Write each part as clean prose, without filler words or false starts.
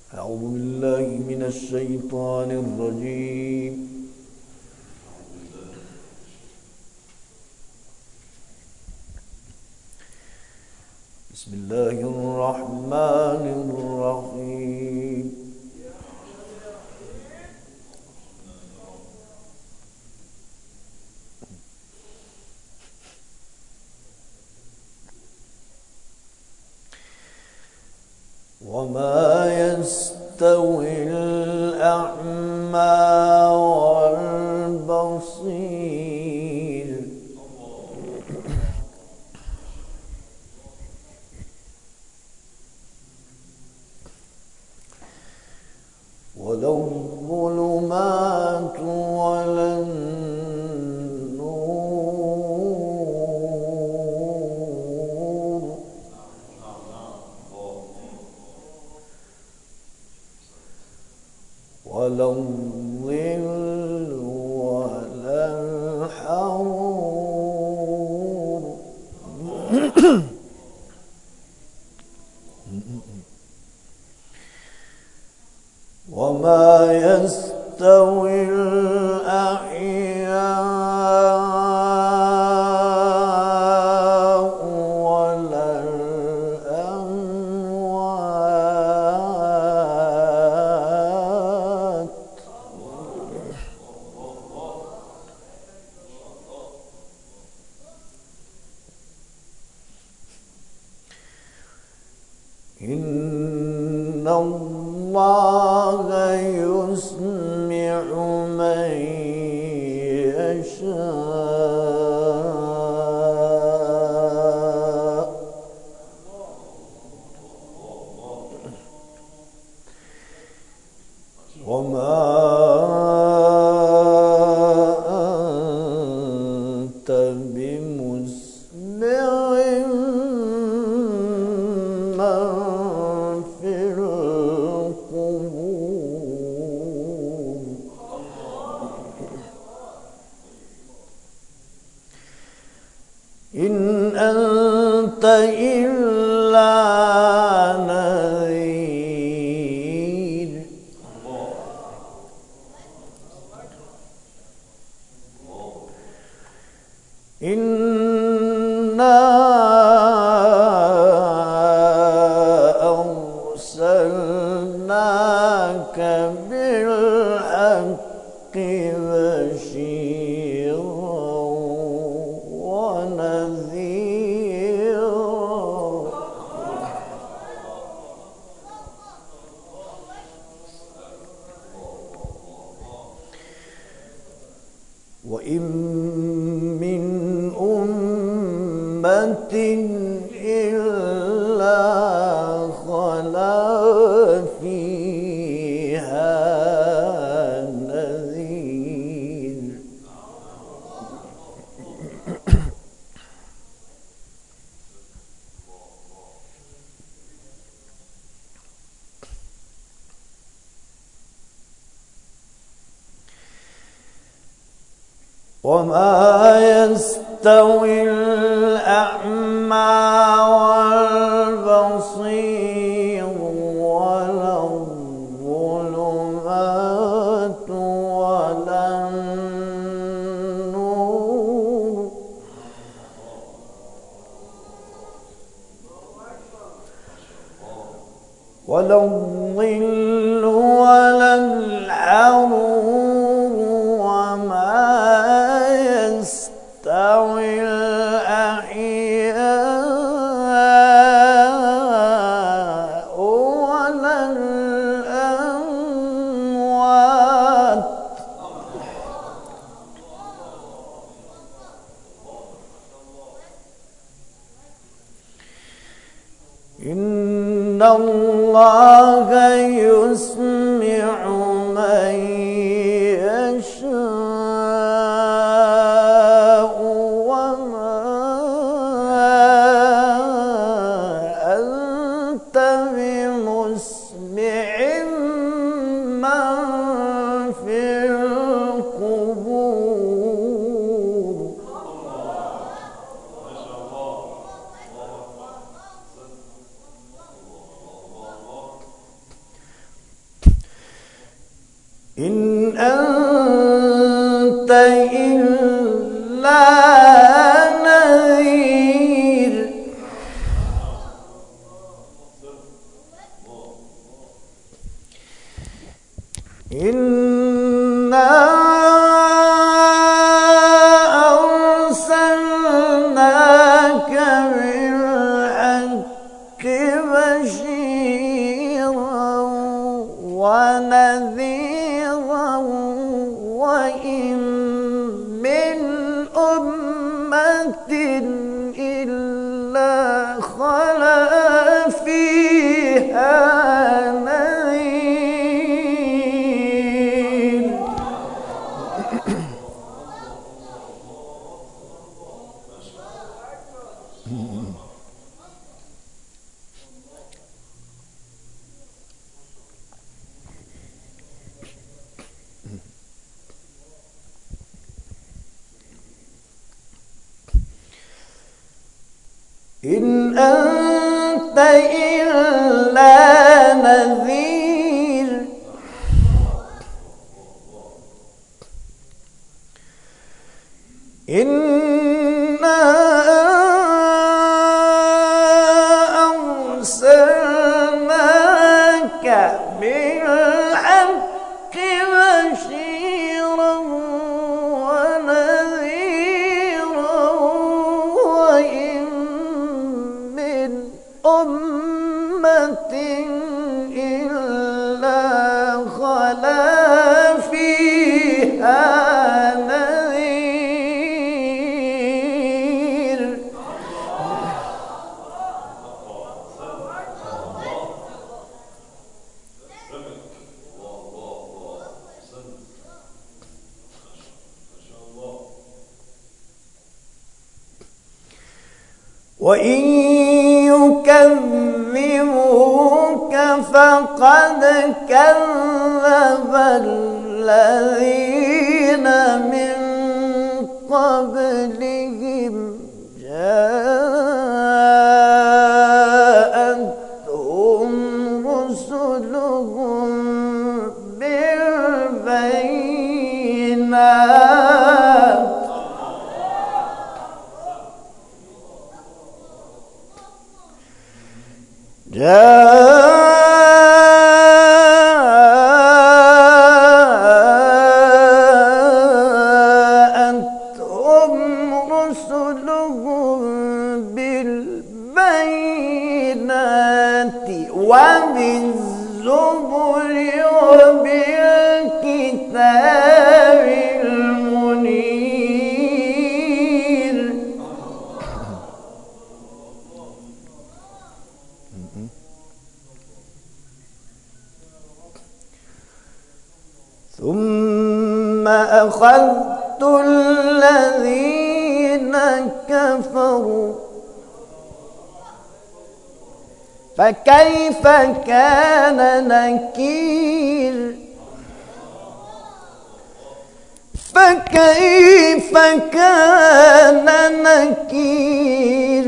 أعوذ بالله من الشيطان الرجيم. بسم الله الرحمن الرحيم. وما يستوي الأعمى والبصير ولا الظلمات ولا النور ولا الظل ولا الحرور وما يستوي الأحياء ولا الأموات إن الله يسمع من يشاء وما أنت بمسمع من في القبور إن أنت إلا نذير إنا أرسلناك بالحق بشيرا ونذيرا وإن من أمة إلا خلا فيها نذير وما يستوي الأعمى والبصير ولا الظلمات ولا النور ولا الظل ولا الحرور وما يستوي الأحياء ولا الأموات إن الله يسمع من يشاء وما أنت بمسمع من في القبور إن أنت إلا نذير إنا أرسلناك بالحق بشيرا ونذيرا وإن من أمة إلا خلا فيها نذير إن أنت إلا نذير إنا أرسلناك بالحق بشيرا ونذيرا وإن من أمة إلا خلا فيها نذير وإن يكذبوك فقد كذب الذين من قبلهم جاءتهم رسلهم بالبينات جاءتهم رسلهم بالبينات وبالزبر وبالكتاب المنير ثم أخذت الذين كفروا فكيف كان نكير فكيف كان نكير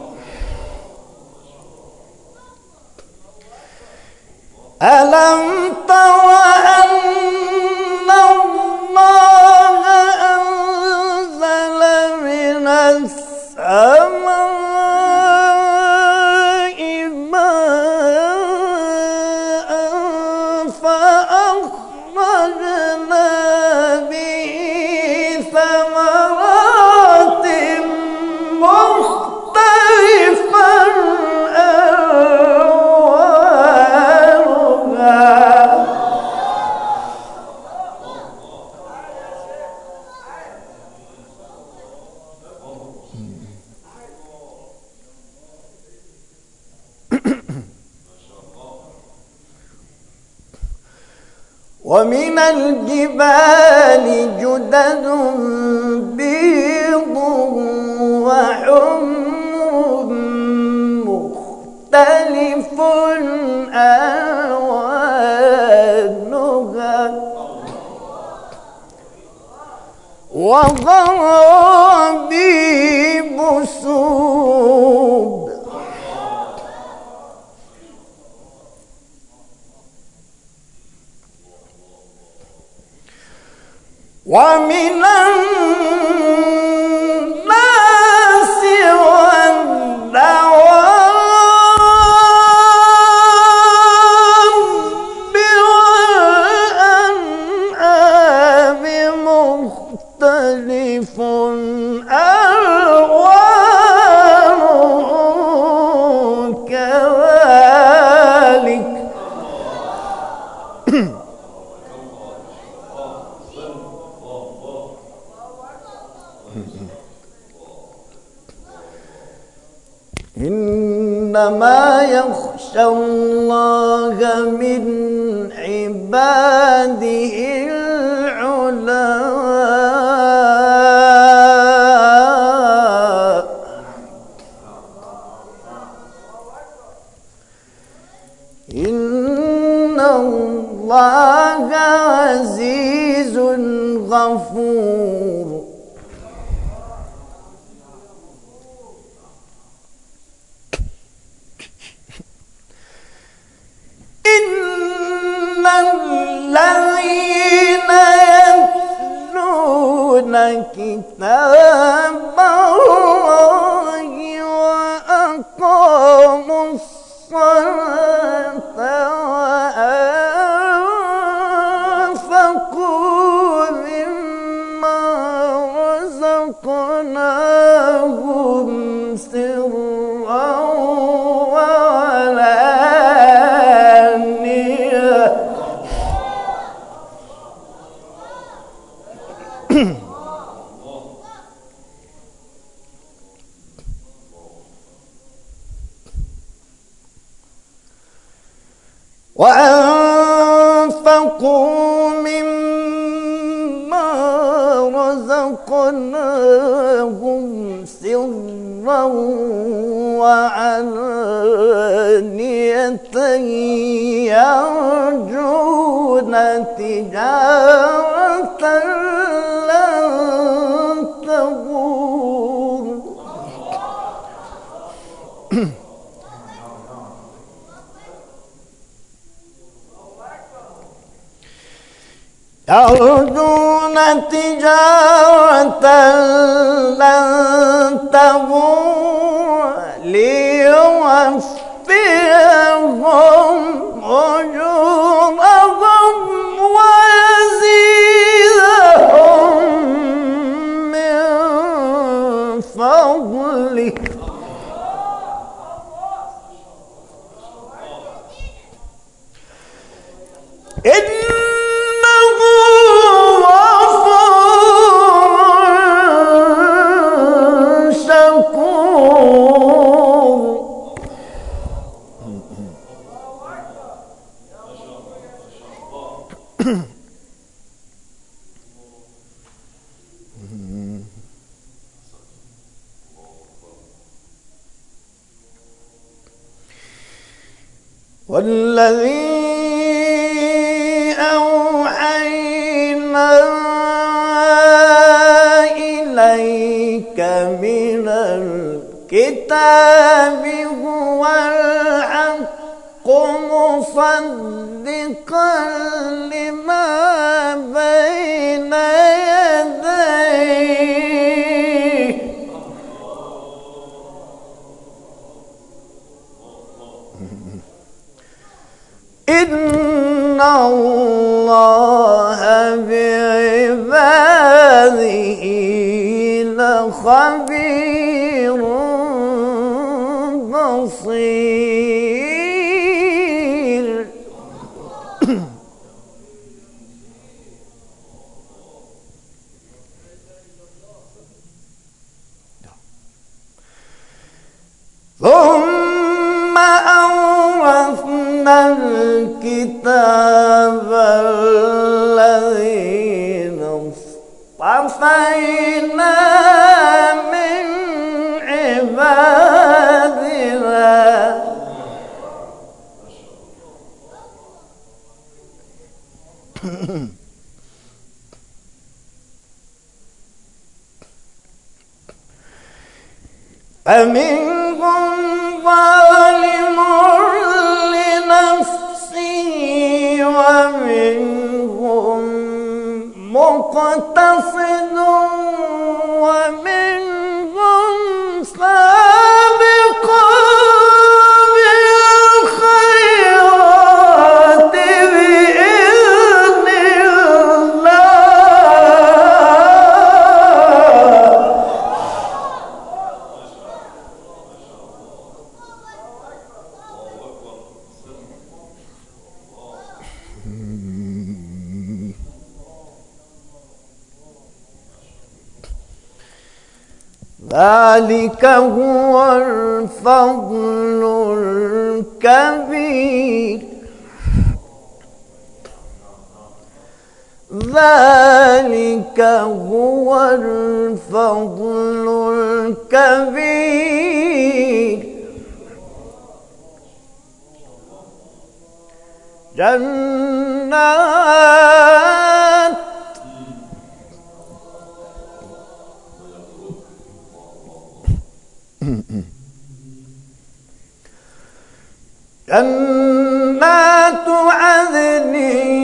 ألم تر أن الله أنزل من السماء ماء فأخرجنا به ثمرات مختلفا ومن الجبال جدد بيض وحمر مختلف ألوانها وغرابيب سود ومن الناس والدواب والأنعام مختلف ألوانه كذلك إنما يخشى الله من عباده العلماء إن الله عزيز غفور إن الذين يتلون كتاب الله وأقاموا الصلاة وأنفقوا مما رزقناهم سرا وأنفقوا مما رزقناهم سرا وعلانية يرجون تجارة لن تبور يرجون تجارة لن تبور ليوفيهم أجورهم ويزيدهم من فضله والذي أوحينا إليك من الكتاب هو الحق مصدقا لما بين يديه إن الله بعباده لخبير بصير ثم أورثنا الكتاب الذين اصطفينا من عبادنا فمنهم ظالم لنفسه ومنهم مقتصد مقتصد ومنهم سابق بالخيرات بإذن ذلك هو الفضل الكبير. ذلك هو الفضل الكبير. جنات عدن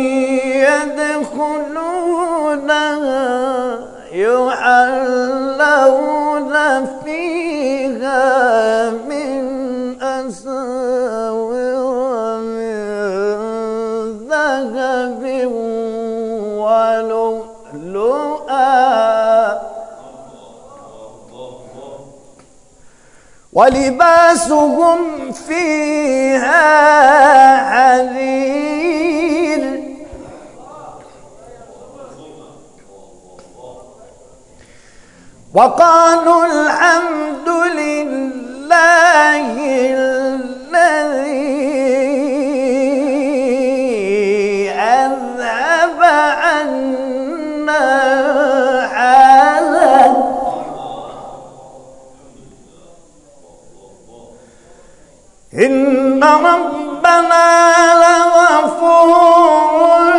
يدخلونها يحلون فيها من أساور من ذهب ولؤلؤا ولباسهم فيها حرير. وقالوا الحمد لله الذي أذهب عنا الحزن إن ربنا لغفور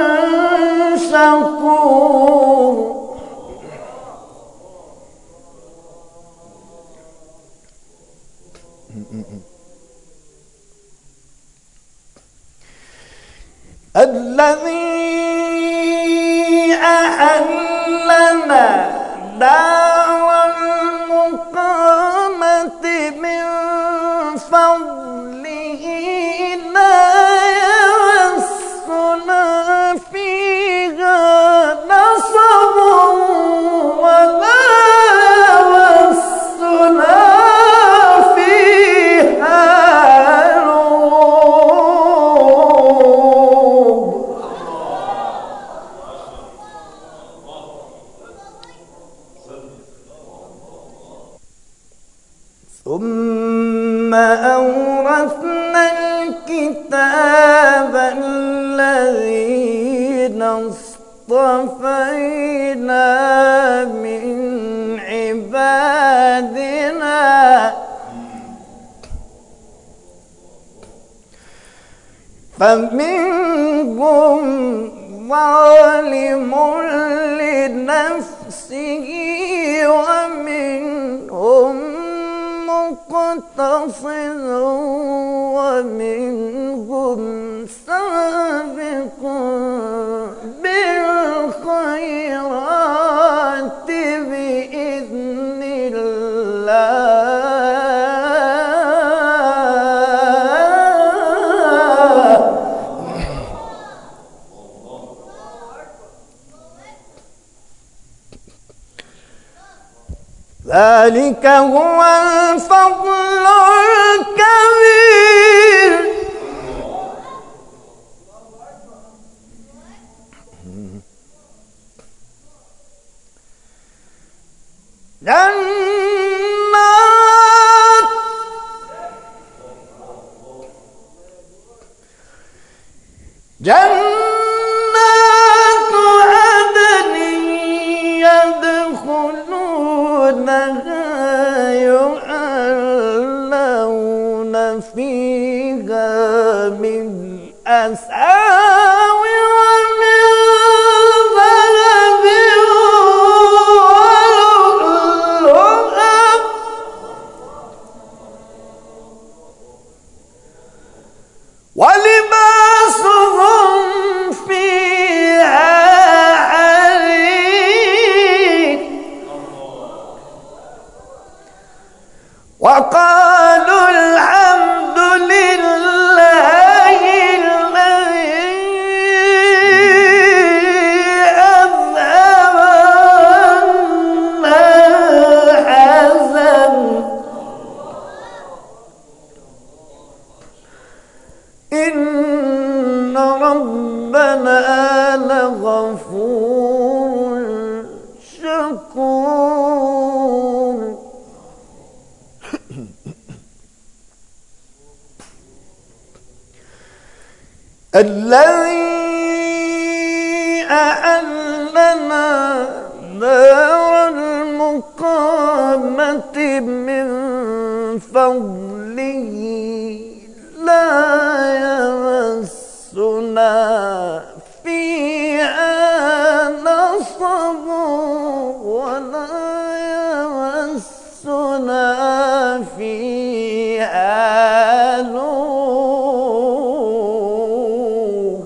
شكور. الذي أحلنا دار المقامة من فضله لا يمسنا فيها نصب ولا يمسنا فيها لغوب. ثم أورثنا الكتاب الذين اصطفينا من عبادنا فمنهم ظالم لنفسه ومنهم مقتصد ومنهم سابق بالخيرات بإذن الله. ذلك هو الفضل الكبير. جنات عدن يدخلونها يحلون فيها من أساور من ذهب ولؤلؤا ولباسهم ربنا لغفور شكور. الذي أحلنا دار المقامة من فضله لا يمسنا فيها نصب ولا يمسنا فيها لغوب.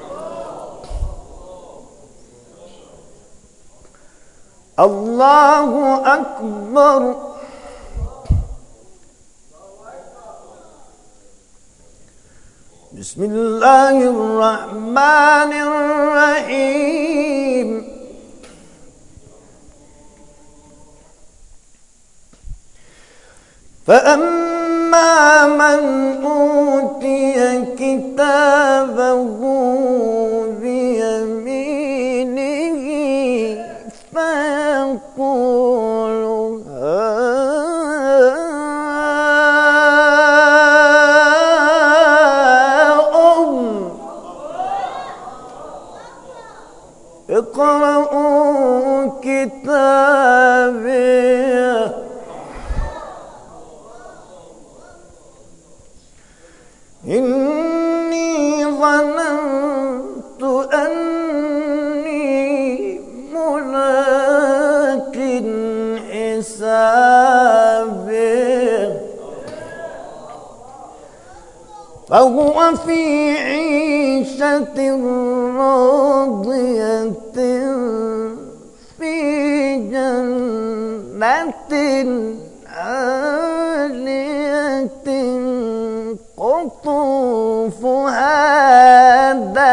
الله أكبر. بسم الله الرحمن الرحيم. فأما من أوتي كتابه بيمينه فيقول اقرءوا كتابيه إني ظننت أني ملاق حسابيه فهو في عيشة راضية في جنة عالية قطوفها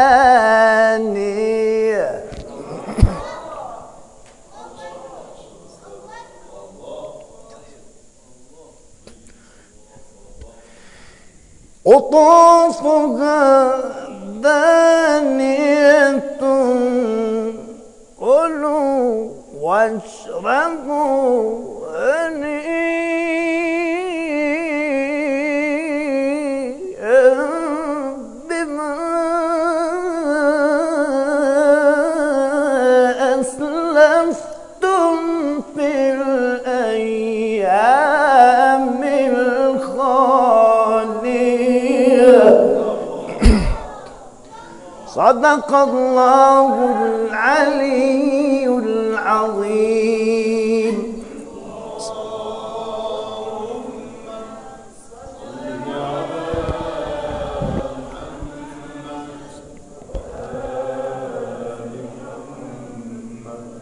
دانية. قطوفها دانية كلوا واشربوا هنيئا بما أسلفتم في الأيام الخالية. صدق الله العلي العظيم.